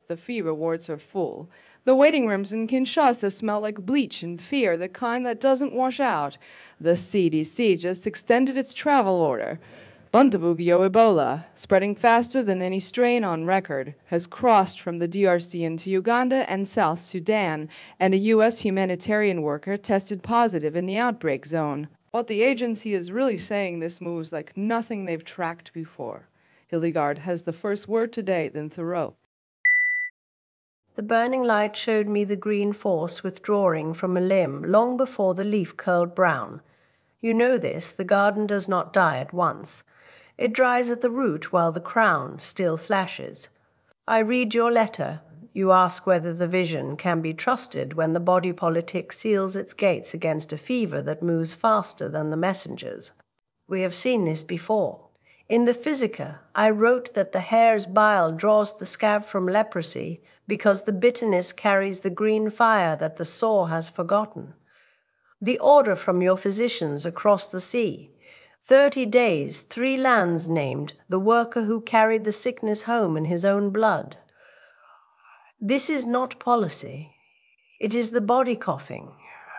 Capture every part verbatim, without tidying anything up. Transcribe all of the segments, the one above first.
the fever wards are full. The waiting rooms in Kinshasa smell like bleach and fear, the kind that doesn't wash out. The C D C just extended its travel order. Bundibugyo Ebola, spreading faster than any strain on record, has crossed from the D R C into Uganda and South Sudan, and a U S humanitarian worker tested positive in the outbreak zone. What the agency is really saying, this moves like nothing they've tracked before. Hildegard has the first word today, then Thoreau. The burning light showed me the green force withdrawing from a limb long before the leaf curled brown. You know this, the garden does not die at once. It dries at the root while the crown still flashes. I read your letter. You ask whether the vision can be trusted when the body politic seals its gates against a fever that moves faster than the messengers. We have seen this before. In the Physica, I wrote that the hare's bile draws the scab from leprosy because the bitterness carries the green fire that the sore has forgotten. The order from your physicians across the sea. Thirty days, three lands named, the worker who carried the sickness home in his own blood. This is not policy. It is the body coughing.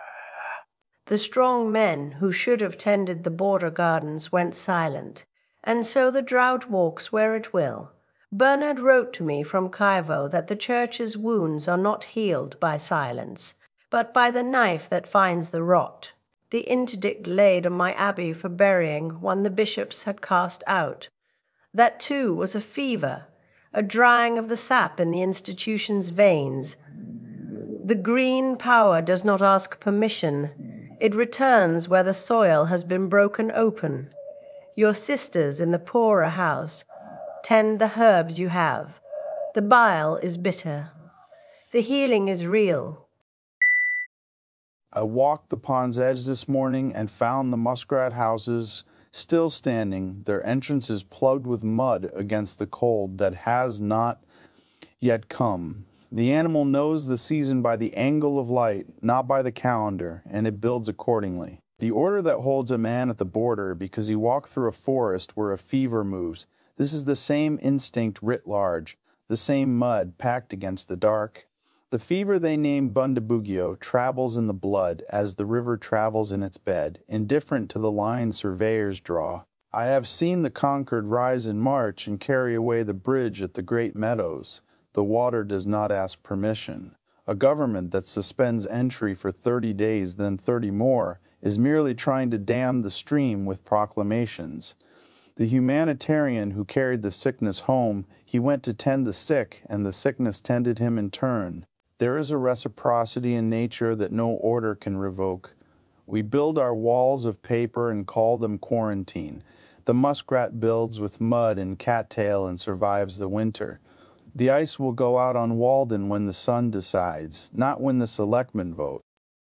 The strong men who should have tended the border gardens went silent, and so the drought walks where it will. Bernard wrote to me from Cairo that the church's wounds are not healed by silence, but by the knife that finds the rot. The interdict laid on my abbey for burying one the bishops had cast out. That too was a fever, a drying of the sap in the institution's veins. The green power does not ask permission. It returns where the soil has been broken open. Your sisters in the poorer house tend the herbs you have. The bile is bitter. The healing is real. I walked the pond's edge this morning and found the muskrat houses still standing, their entrances plugged with mud against the cold that has not yet come. The animal knows the season by the angle of light, not by the calendar, and it builds accordingly. The order that holds a man at the border because he walked through a forest where a fever moves, this is the same instinct writ large, the same mud packed against the dark. The fever they name Bundibugyo travels in the blood as the river travels in its bed, indifferent to the line surveyors draw. I have seen the conquered rise in march and carry away the bridge at the great meadows. The water does not ask permission. A government that suspends entry for thirty days, then thirty more, is merely trying to dam the stream with proclamations. The humanitarian who carried the sickness home, he went to tend the sick, and the sickness tended him in turn. There is a reciprocity in nature that no order can revoke. We build our walls of paper and call them quarantine. The muskrat builds with mud and cattail and survives the winter. The ice will go out on Walden when the sun decides, not when the selectmen vote.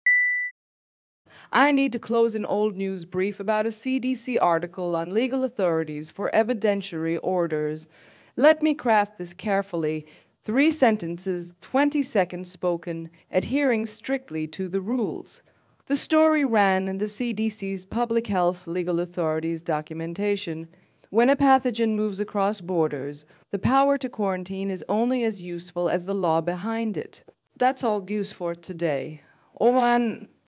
I need to close an old news brief about a C D C article on legal authorities for evidentiary orders. Let me craft this carefully. Three sentences, twenty seconds spoken, adhering strictly to the rules. The story ran in the C D C's Public Health Legal Authorities documentation. When a pathogen moves across borders, the power to quarantine is only as useful as the law behind it. That's all Goose for today. Au revoir.